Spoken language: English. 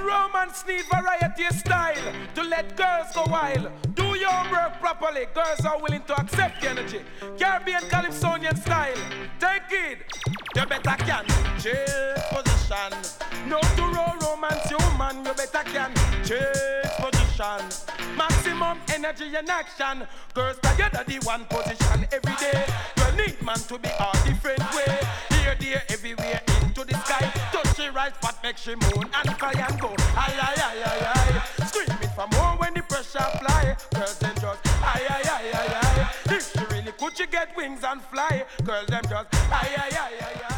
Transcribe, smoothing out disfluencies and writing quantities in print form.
romance need variety of style to let girls go wild. Do your work properly. Girls are willing to accept the energy. Caribbean Calypsonian style. Take it. You better can change position. No to roll romance, you man. You better can change position. Maximum energy and action. Girls together the one position every day. You need man to be a different way. Here, there, everywhere into the sky. Touch she right spot, make she moan and cry and go. Aye, aye, aye, aye, aye. Scream it for more when the pressure fly. Girls them just aye, aye, aye, aye, aye. If she really could, she get wings and fly. Girls them just aye, aye, aye, aye, aye.